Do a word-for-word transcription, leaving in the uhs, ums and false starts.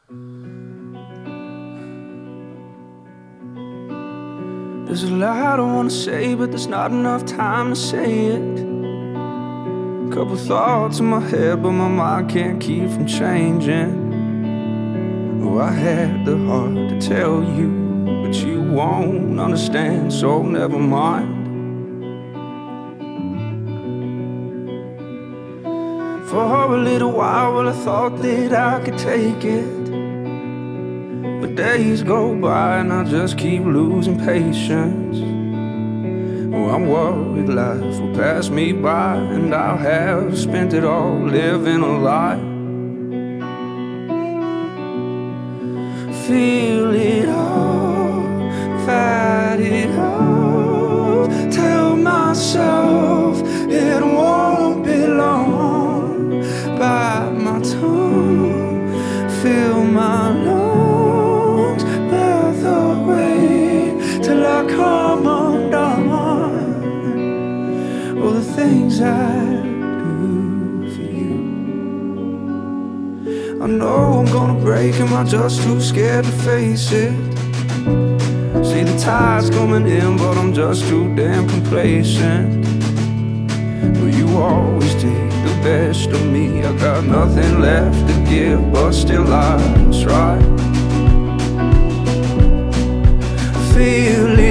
There's a lot I wanna say, but there's not enough time to say it. Couple thoughts in my head, but my mind can't keep from changing. Oh, I had the heart to tell you, but you won't understand, so never mind. For a little while, well, I thought that I could take it, but days go by and I just keep losing patience. Oh, I'm worried life will pass me by, and I'll have spent it all living a lie. Feel it all, fight it all, tell myself it won't be long. Bite my tongue, fill my lungs, breath away till I come undone. All the things I do for you, I know I'm gonna break, am I just too scared to face it? See the tide's coming in, but I'm just too damn complacent. But you always take the best of me, I got nothing left to give, but still I try. Feel it